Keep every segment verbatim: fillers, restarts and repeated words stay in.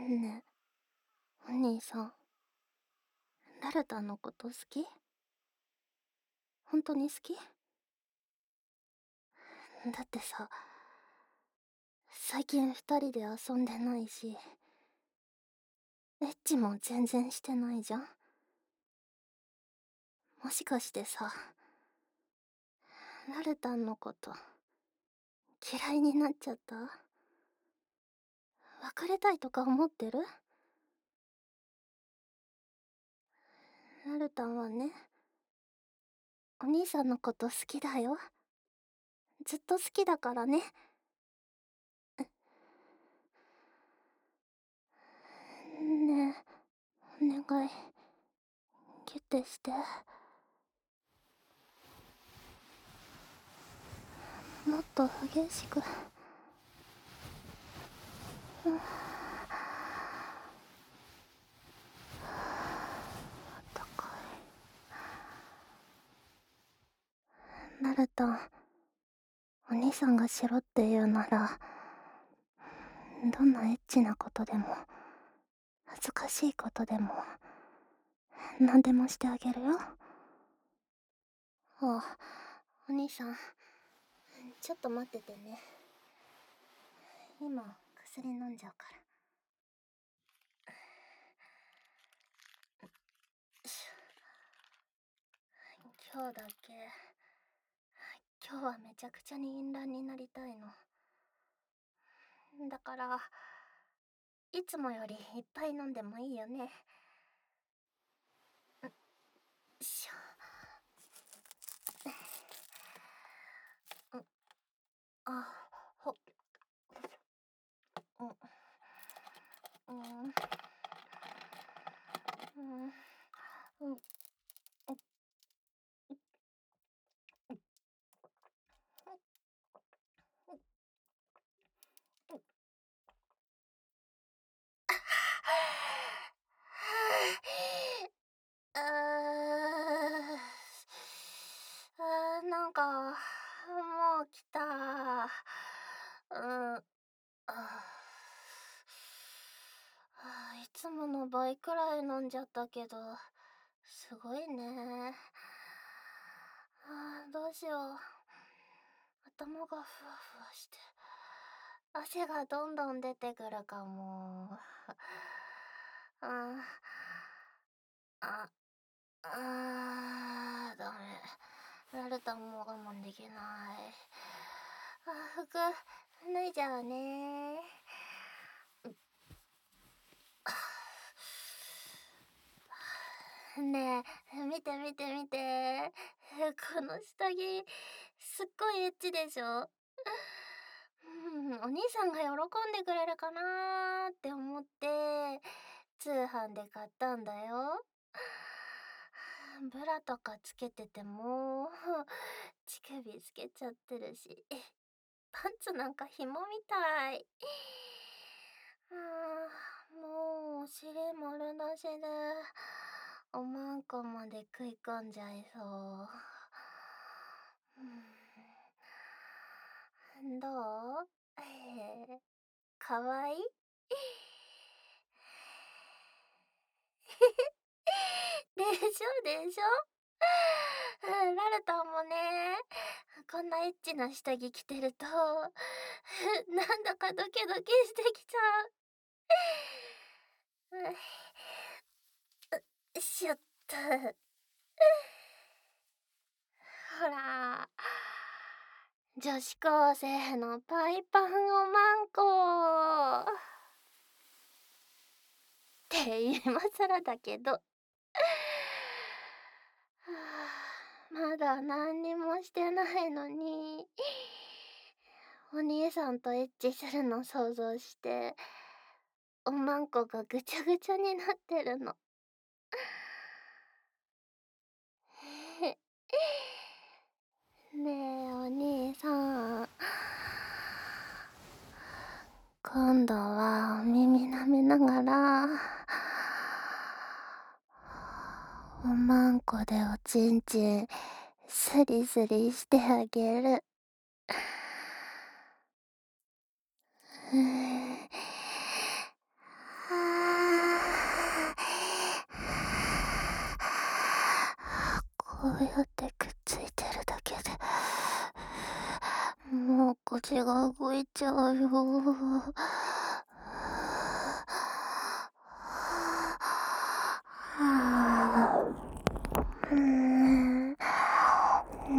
ねえ、お兄さん、ラルタンのこと好き？本当に好き？だってさ、最近二人で遊んでないし、エッチも全然してないじゃん。もしかしてさ、ラルタンのこと嫌いになっちゃった？別れたいとか思ってる？ラルタンはね、お兄さんのこと好きだよ。ずっと好きだからね。ねえ、お願い、ギュッてして。もっと激しく。うん、あったかい。ナルタン、お兄さんがしろって言うなら、どんなエッチなことでも恥ずかしいことでも何でもしてあげるよ。あ、お兄さん、ちょっと待っててね。今薬飲んじゃうから。今日だけ、今日はめちゃくちゃに淫乱になりたいの。だからいつもよりいっぱい飲んでもいいよね。よいしょ。あ、ほ、うん、うん、うん、うん、あーあー、なんかもう来た。うん、あーいつもの倍くらい飲んじゃったけど、すごいね。あーどうしよう。頭がふわふわして汗がどんどん出てくるかも。あああーダメ。ラルタンもう我慢できない。あ、服脱いじゃうね。ねえ、見て見て見て。この下着、すっごいエッチでしょ。うん、お兄さんが喜んでくれるかなーって思って、通販で買ったんだよ。ブラとかつけてても、乳首つけちゃってるし、パンツなんか紐みたい。あーもうお尻丸出しで、おまんこまで食い込んじゃいそう。うん、どう？えー、かわいい？でしょでしょ。うん、ラルタンもね、こんなエッチな下着着てると、なんだかドキドキしてきちゃう。うん、しょっと。ほら、女子高生のパイパンおまんこって今更だけど、はあ、まだ何にもしてないのに、お兄さんとエッチするの想像して、おまんこがぐちゃぐちゃになってるの。ねえお兄さん、今度はお耳舐めながらおまんこでおちんちんスリスリしてあげる。うん、は腰が動いちゃうよ。うーん。うん。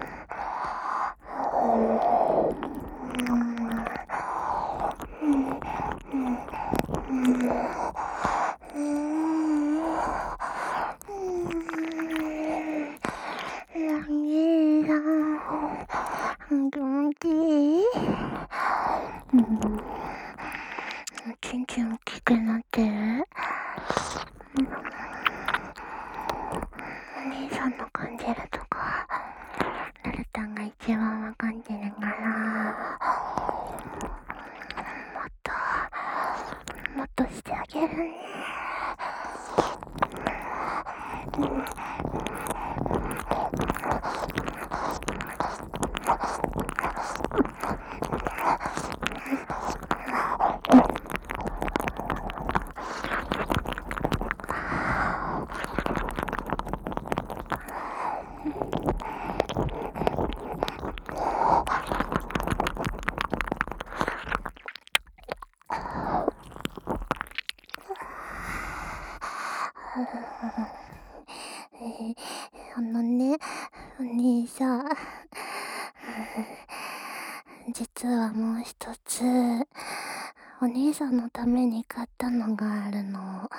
元気？うん。ちんちん大きくなってる？お兄さんの感じるとこ、ルルタンが一番わかってるから、もっと、もっとしてあげるね。あのね、お兄さん。実はもう一つ、お兄さんのために買ったのがあるの。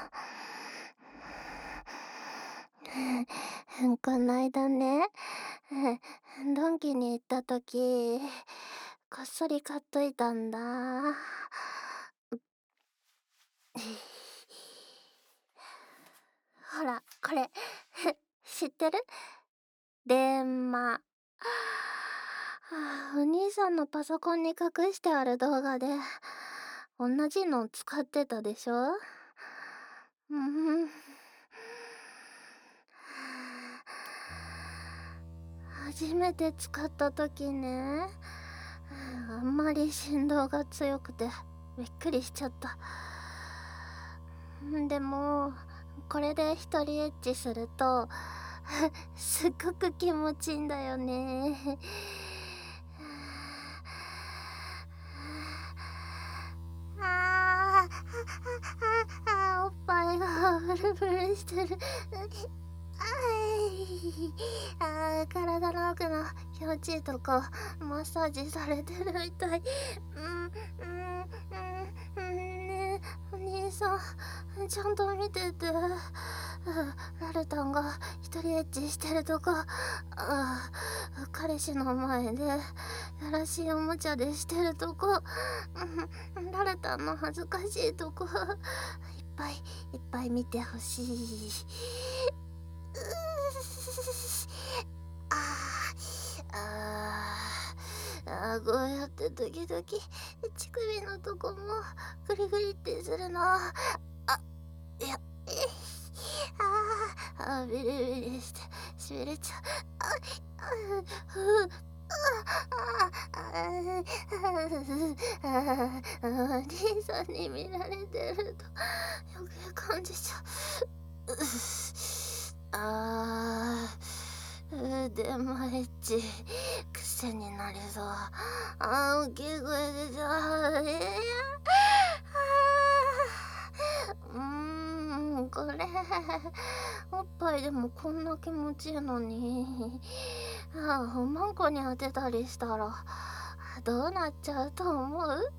こないだね、ドンキに行ったとき、こっそり買っといたんだ。ほら、これ、知ってる？電話。お兄さんのパソコンに隠してある動画で、同じの使ってたでしょ？うん。初めて使った時ね、あんまり振動が強くてびっくりしちゃった。でもこれで一人エッチするとすっごく気持ちいいんだよね。あーあー、おっぱいがブルブルしてる。あー、体の奥の気持ちいいとこマッサージされてるみたい。うんうんうんうんね。お兄さんちゃんと見てて。ラルタンが一人エッチしてるとこ、あ彼氏の前でやらしいおもちゃでしてるとこ、ラルタンの恥ずかしいとこ、いっぱいいっぱい見てほしい。あーあー、こうやって時々乳首のとこもグリグリってするの。あ、いや、ああ、ビリビリしてしびれちゃう。あ、ふう、お兄さんに見られてると余計感じちゃう。あー、でもエッチ癖になりそう。あー、大きい声出ちゃう。いや、うーん、これおっぱいでもこんな気持ちいいのに、ああ、おまんこに当てたりしたらどうなっちゃうと思う？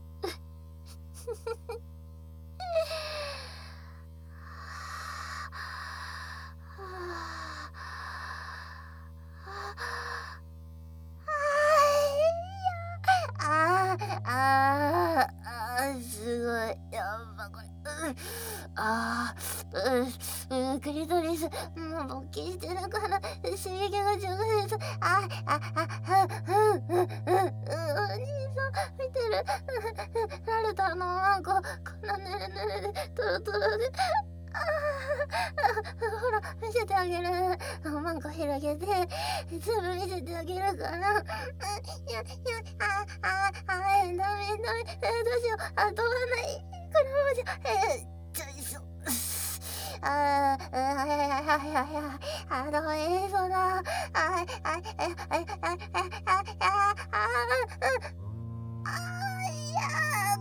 あーあーあー、すごい、やっぱこれ、うん、あー、うん、うん、クリトリスもう勃起してるから刺激が直接、ああああ、うんうんうんうん、お兄さん見てる？ラルタのマンコこんなぬるぬるでトロトロで、ああ、ほら見せてあげる。マンコ広げて全部見せてあげるから。いやいや、あああ、ダメダメ、えー、どうしよう、あ、飛ばない、このままじゃ、えー、ちょいしょ。 ああ、うん、はいはいはいはいはいはい。あの、ええ、その、あ、あ、え、え、あ、あ、あ、あ、あ、うん。ああ、いや、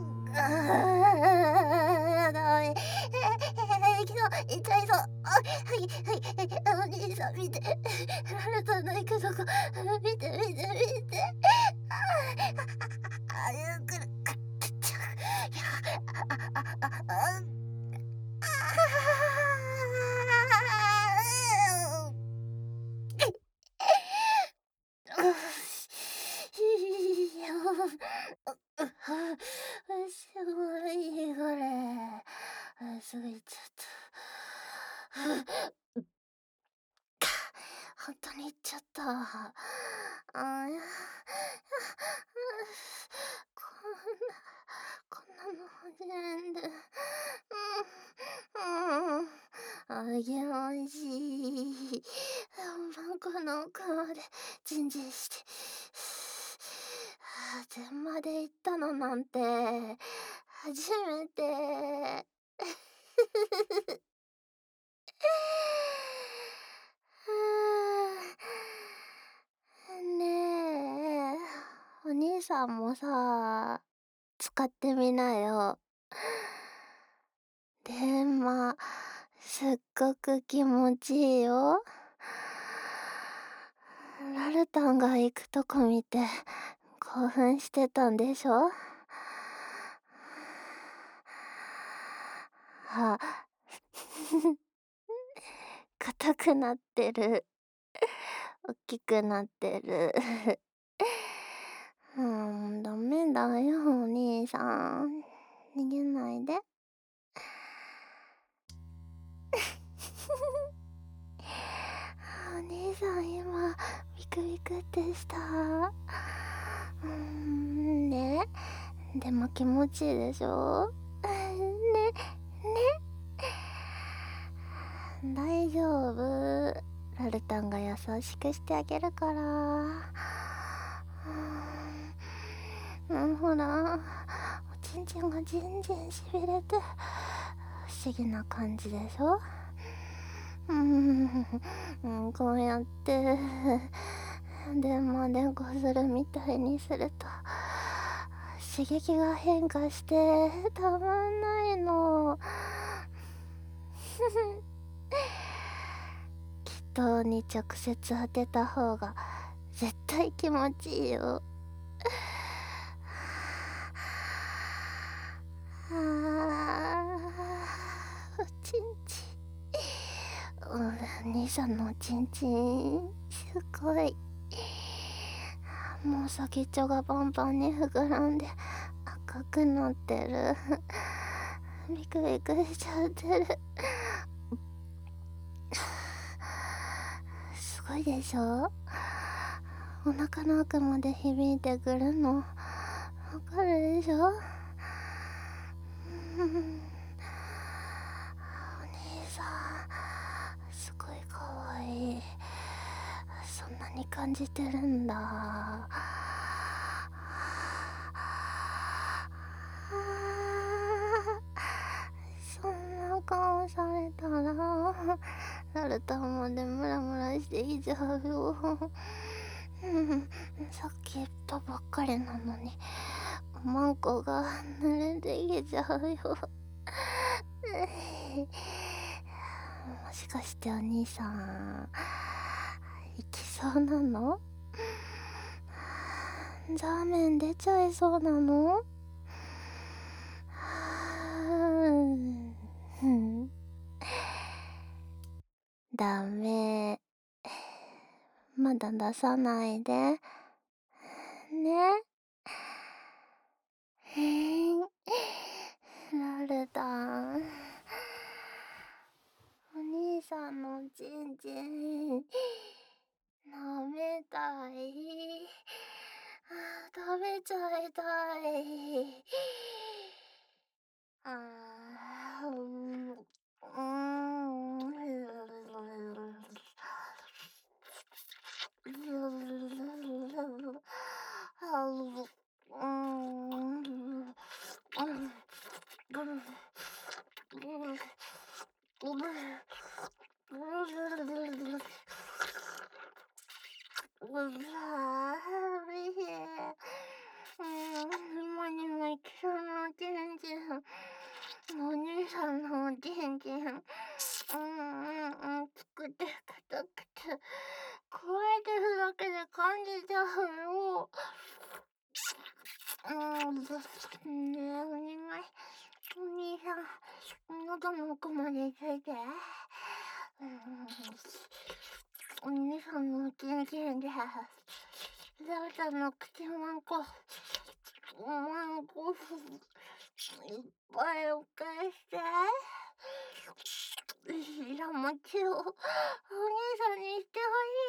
ああ、ダメ。ええ、え、けど、痛いぞ。あ、はいはい、え、あの兄さん見て。ラルタの行くとこ、見て見て見て。ああ、あ、ゆっくり、あ、ちっちゃ。いや、あ、あ、あ、あ、あ、ああ。ういや、あ、あ、はあ、すごいこれ。あ、すごいちょっと。はあ、ほんとに行っちゃった。ああ、や、こんなこんなの初めて。うん、うん。あげおいしい。あ、ま、この奥までジンジンして。はあ、全まで行ったのなんて初めて。はあ。ねえ、お兄さんもさ、使ってみなよ。電話、すっごく気持ちいいよ。ラルタンが行くとこ見て興奮してたんでしょ？あ、硬くなってる。おっきくなってる。うーん、ダメだよ、お兄さん。逃げないで。お兄さん今ビクビクってした。うーん、ね。でも気持ちいいでしょ？ね、ね。大丈夫。ラルタンが優しくしてあげるから。うん、ほら、おちんちんがじんじんしびれて不思議な感じでしょ？うん、うん、こうやって電話でこするみたいにすると刺激が変化してたまんないの。きっとに直接当てた方が絶対気持ちいいよ。ああ、おちんちん。うん、兄さんのおちんちんすごい。もう先っちょがパンパンに膨らんで赤くなってる。ビクビクしちゃってる。すごいでしょ？お腹の奥まで響いてくるのわかるでしょ？うん、お兄さんすごいかわいい。そんなに感じてるんだ。そんな顔されたらラルタンまでムラムラしてきちゃうよ。うん、さっき言ったばっかりなのにマンコが濡れてきちゃうよ。もしかしてお兄さん行きそうなの？ザーメン出ちゃいそうなの？うん。ダメ。まだ出さないで。ね。へん。ラルタン。お兄さんのちんちん舐めたい。あ、食べちゃいたい。ああ、うん、うーん。 ねえ、お願い。お兄さん、喉の奥までついて。うん、お兄さんの一日で、ラウさんの口マンコ、マンコ、いっぱいお返して。白餅をお兄さんにしてほしい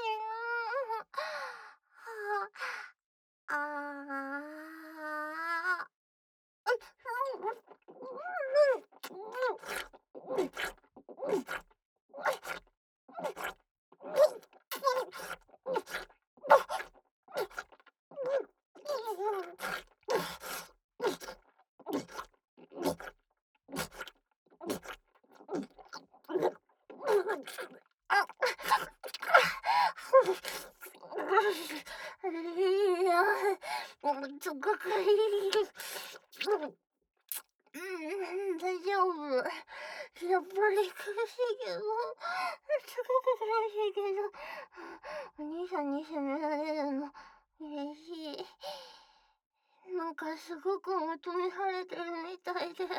な。ああ。いや、もうすごくいい。うん、大丈夫。やっぱり苦しいけど、すごく苦しいけど、お兄さんに責められるの嬉しい。なんかすごく求められてるみたいで、嬉しい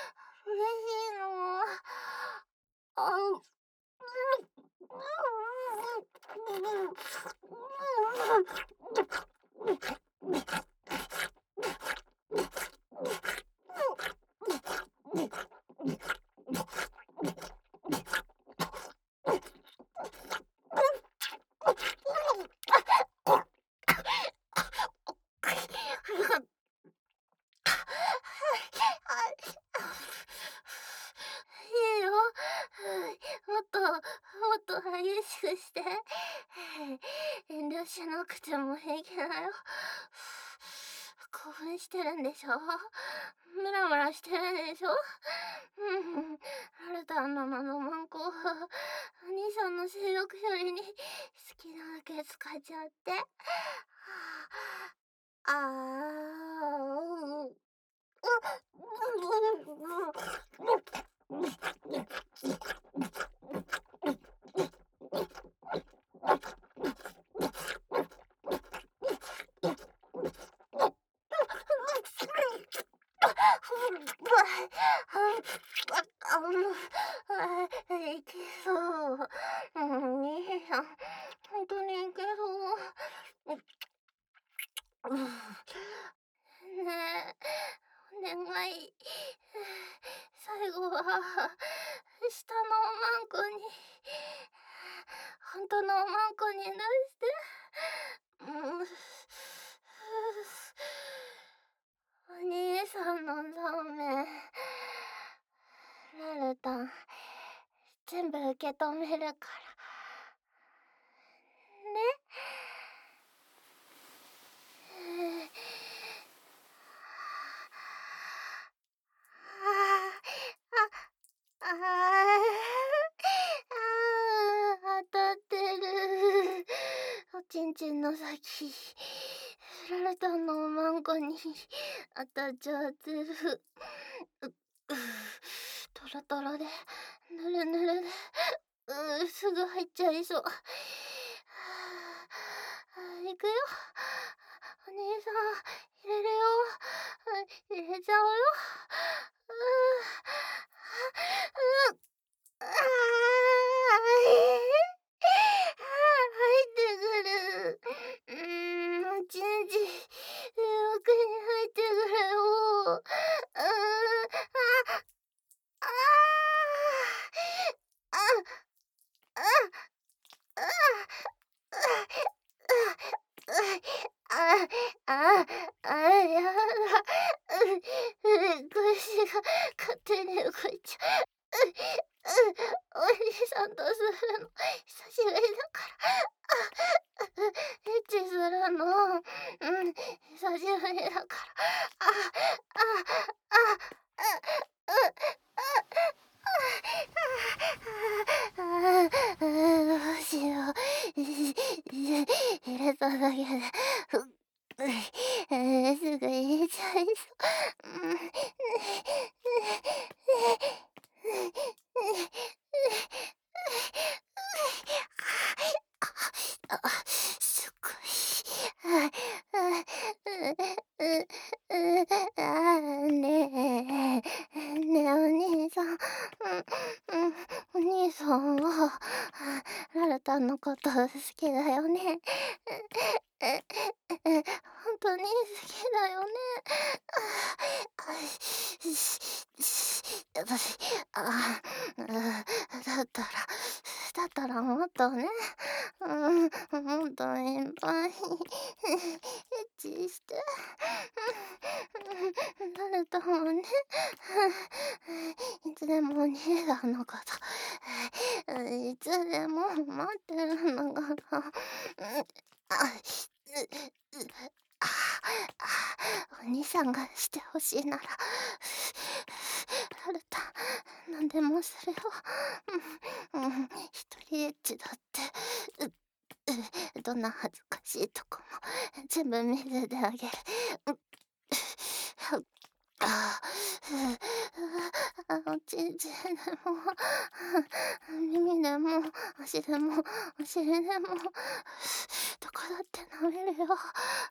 の。あう。いいよ。もっと、もっと激しくして。遠慮しなくても平気だよ。興奮してるんでしょ？ムラムラしてるでしょ？うん。ハルタンのマのマンコ、お兄さんの性欲処理に好きなだけ使っちゃって。ああ。いけそう。お兄さん、ほんとにいけそう。ねえ、お願い。最後は、下のおまんこに、ほんとのおまんこに出して。うん。お兄さんのそうめん、ラルタン、全部受け止めるから。ね。ああ、ああ、当たってる。おちんちんの先、ラルタンのおまんこに当たっちゃってる。うっ、トロトロで、ぬるぬるで、う、すぐ入っちゃいそう。いくよ。お兄さん、入れるよ。入れちゃうよ。うう、ああ、入ってくる。うーん、おちんちん、奥に入ってくるよ。うーん、あ、ああ、あ、あ、あ、あ、あ、あ、やだ。う、う、腰が勝手に動いちゃう。う、う、お兄さんとするの久しぶりだから。あ、う、エッチするの、うん、久しぶりだから。あ、あ、あ、あ、う、あ、あ、あ、あ、どうしよう。入れただけで、ふっ、え、すぐ入れちゃいそう。うん。あ、すごい。あ、あ、う、う、う、 たんのこと好きだよね。え、え、え、え、ほんとに好きだよね。ああ、あ、しし私、ああ、だったらだったらもっとね、うん、もっといっぱいエッチして、誰ともね、いつでもお兄さんのこと、いつでも待ってるんだから。うん、あ、ううああ、お兄さんがしてほしいなら、ハルタ、なんでもするよ。うん、うん、一人エッチだって、ううどんな恥ずかしいとこも全部見せてあげる。うああ、あ、おちんちんでも、耳でも、足でも、お尻でも、どこだって舐めるよ。だ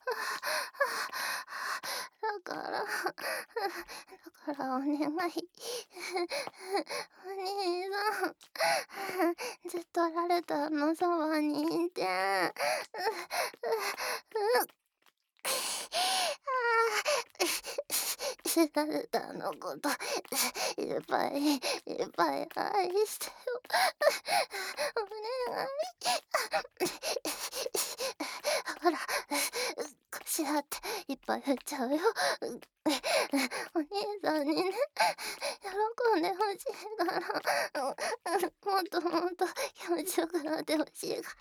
から、だからお願い。お兄さん、ずっとラルタのそばにいて。ラルタのこと、いっぱいいっぱい愛してよ。お願い。ほら、腰だっていっぱい振っちゃうよ。お兄さんにね、喜んでほしいから、もっともっと気持ちよくなってほしいから。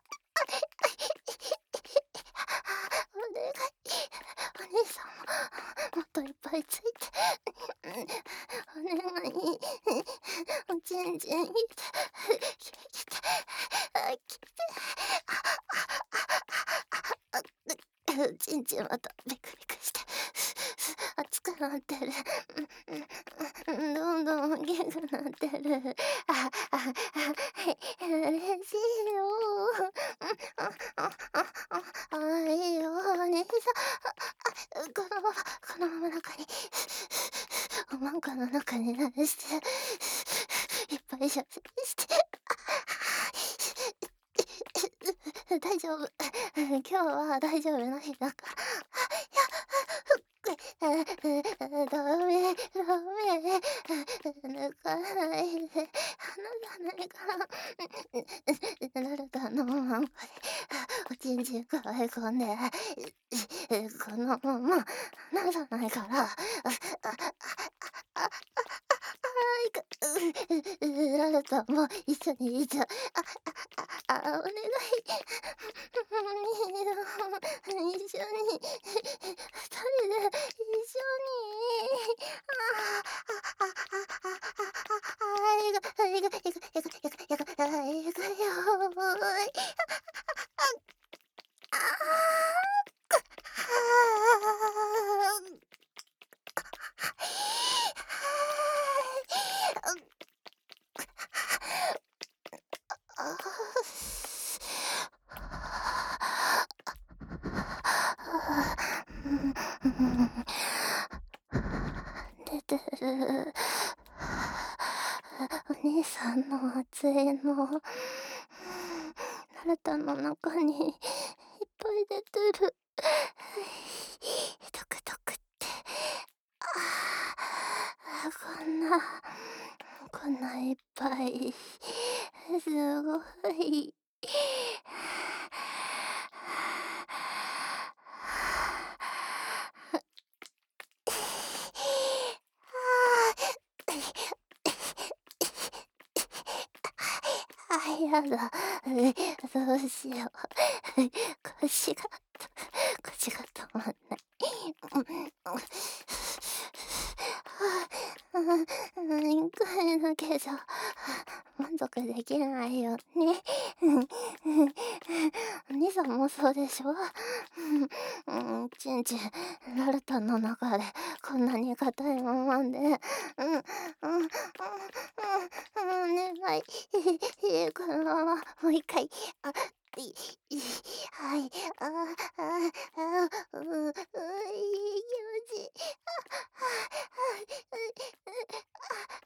お願い。お兄さんももっといっぱいついて。お願い。おちんちんいて、きて、きて、きて。ちんちんまたビクビクして熱くなってる。どんどん大きくなってる。あ、あ、あ、嬉しいよ。あ、あ、あ、あ、あ、いいよ、お兄さん。このまま、このまま中に、おまんこの中になして、いっぱい射精して。大丈夫。今日は大丈夫な日だから。ダメ、ダメ、抜かないで、離さないから。ナルタのまんこで、おちんちんくわえ込んで、このまま離さないから。いかラルタも一緒にいちゃう。あ、あ、お願い。一緒に、二人で一緒に。ああ、あ、あ、あ、あ、あ、いく、いく、いく、いく、いく、いく、いく、いくよ。ああ。出てる。お兄さんの熱いの、ナルタの中にいっぱい出てる。ドクドクって。ああ、こんな、こんないっぱい。すごい。あ、やだ。どうしよう。腰が、腰が止まんない。いっかいだけじゃ満足できないよね。お兄さんもそうでしょ。うん、ちんちん、ラルタの中でこんなに硬いままで。うん、うん、うん、うん、お願い。このままもう一回。あ、い、い、はい、あ、あ、あ、う、う、いい気持ち。あ、あ、あ、